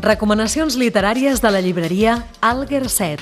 Recomanacions literàries de la llibreria Alguerset.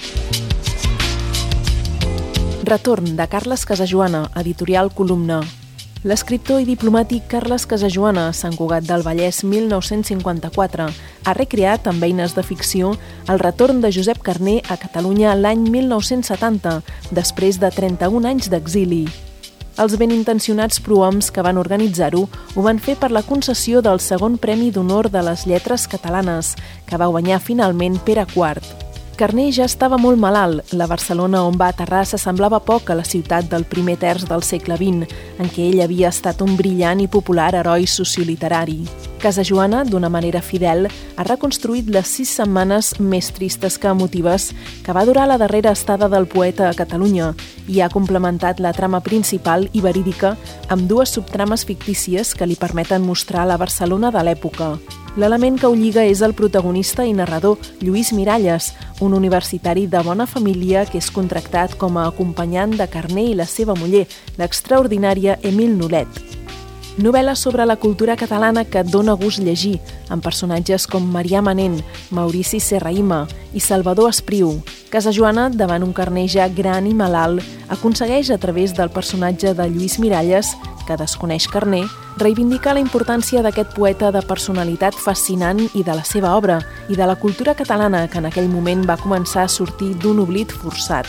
Retorn, de Carles Casajoana, editorial Columna. L'escriptor i diplomàtic Carles Casajoana, Sant Cugat del Vallès, 1954, ha recreat amb eines de ficció el retorn de Josep Carner a Catalunya l'any 1970, després de 31 anys d'exili. Els ben intencionats prohoms que van organitzar-ho ho van fer per la concessió del segon Premi d'Honor de les Lletres Catalanes, que va guanyar finalment Pere IV. Carner ja estava molt malalt. La Barcelona on va aterrar s'assemblava poc a la ciutat del primer terç del segle XX, en què ell havia estat un brillant i popular heroi socioliterari. Casajoana, d'una manera fidel, ha reconstruït les 6 setmanes més tristes que emotives que va durar la darrera estada del poeta a Catalunya i ha complementat la trama principal i verídica amb 2 subtrames fictícies que li permeten mostrar la Barcelona de l'època. L'element que ho lliga és el protagonista i narrador Lluís Miralles, un universitari de bona família que és contractat com a acompanyant de Carner i la seva muller, l'extraordinària Emil Nolet. Novel·la sobre la cultura catalana que dona gust llegir, amb personatges com Marià Manent, Maurici Serrahima i Salvador Espriu. Casajoana, davant un Carner ja gran i malalt, aconsegueix a través del personatge de Lluís Miralles, que desconeix Carner, reivindicar la importància d'aquest poeta de personalitat fascinant i de la seva obra, i de la cultura catalana que en aquell moment va començar a sortir d'un oblit forçat.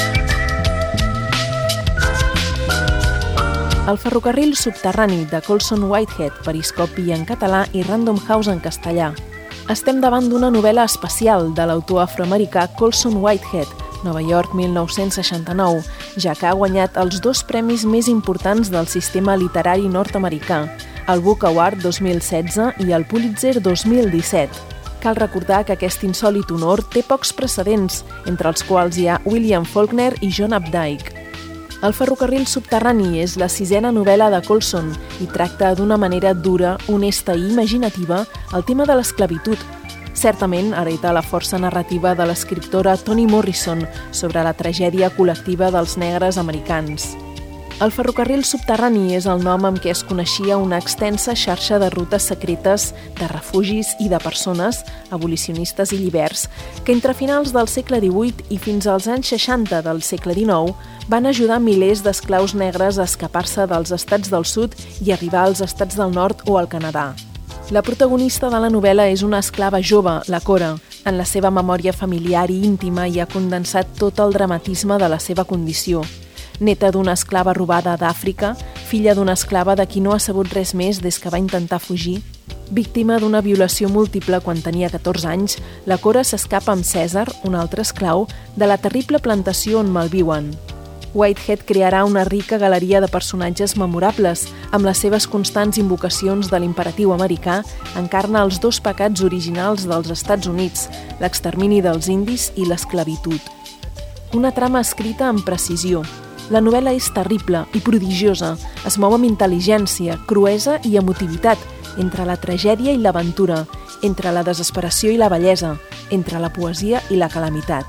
El ferrocarril subterrani de Colson Whitehead, Periscopi en català i Random House en castellà. Estem davant d'una novel·la especial de l'autor afroamericà Colson Whitehead, Nova York 1969, ja que ha guanyat els 2 premis més importants del sistema literari nord-americà, el Book Award 2016 i el Pulitzer 2017. Cal recordar que aquest insòlit honor té pocs precedents, entre els quals hi ha William Faulkner i John Updike. El ferrocarril subterrani és la 6a novel·la de Colson i tracta d'una manera dura, honesta i imaginativa el tema de l'esclavitud. Certament hereta la força narrativa de l'escriptora Toni Morrison sobre la tragèdia col·lectiva dels negres americans. El ferrocarril subterrani és el nom amb què es coneixia una extensa xarxa de rutes secretes, de refugis i de persones, abolicionistes i llibers, que entre finals del segle XVIII i fins als anys 60 del segle XIX van ajudar milers d'esclaus negres a escapar-se dels estats del sud i arribar als estats del nord o al Canadà. La protagonista de la novel·la és una esclava jove, la Cora. En la seva memòria familiar i íntima hi ha condensat tot el dramatisme de la seva condició. Neta d'una esclava robada d'Àfrica, filla d'una esclava de qui no ha sabut res més des que va intentar fugir, víctima d'una violació múltiple quan tenia 14 anys, la Cora s'escapa amb Cèsar, un altre esclau, de la terrible plantació on malviuen. Whitehead crearà una rica galeria de personatges memorables. Amb les seves constants invocacions de l'imperatiu americà, encarna els 2 pecats originals dels Estats Units, l'extermini dels indis i l'esclavitud. Una trama escrita amb precisió. La novel·la és terrible i prodigiosa, es mou amb intel·ligència, cruesa i emotivitat, entre la tragèdia i l'aventura, entre la desesperació i la bellesa, entre la poesia i la calamitat.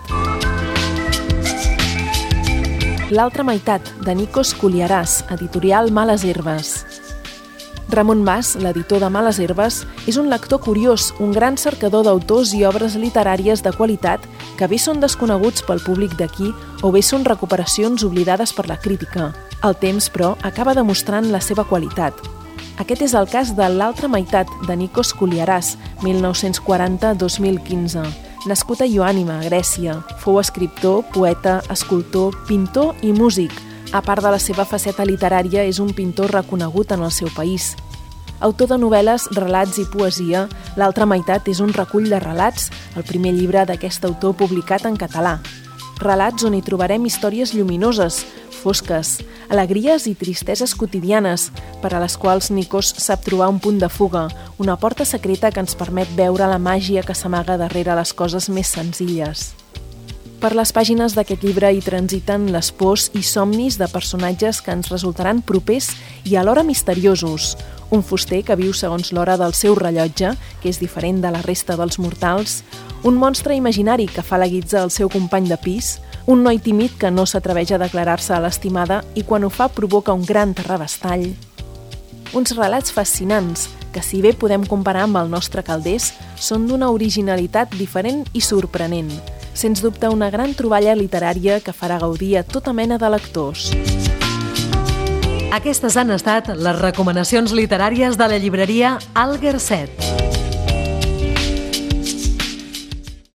L'altra meitat, de Nikos Kouliaras, editorial Males Herbes. Ramon Mas, l'editor de Males Herbes, és un lector curiós, un gran cercador d'autors i obres literàries de qualitat que bé són desconeguts pel públic d'aquí o bé són recuperacions oblidades per la crítica. El temps, però, acaba demostrant la seva qualitat. Aquest és el cas de L'altra meitat, de Nikos Kouliaras, 1940-2015. Nascut a Ioànima, Grècia, fou escriptor, poeta, escultor, pintor i músic. A part de la seva faceta literària, és un pintor reconegut en el seu país. Autor de novel·les, relats i poesia, L'altra meitat és un recull de relats, el primer llibre d'aquest autor publicat en català. Relats on hi trobarem històries lluminoses, fosques, alegries i tristeses quotidianes, per a les quals Nikos sap trobar un punt de fuga, una porta secreta que ens permet veure la màgia que s'amaga darrere les coses més senzilles. Per les pàgines d'aquest llibre hi transiten les pors i somnis de personatges que ens resultaran propers i alhora misteriosos. Un fuster que viu segons l'hora del seu rellotge, que és diferent de la resta dels mortals, un monstre imaginari que fa la guitza al seu company de pis, un noi tímid que no s'atreveix a declarar-se a l'estimada i quan ho fa provoca un gran terrabastall. Uns relats fascinants que si bé podem comparar amb el nostre Calders, són d'una originalitat diferent i sorprenent. Sens dubte una gran troballa literària que farà gaudir a tota mena de lectors. Aquestes han estat les recomanacions literàries de la llibreria Alguer 7.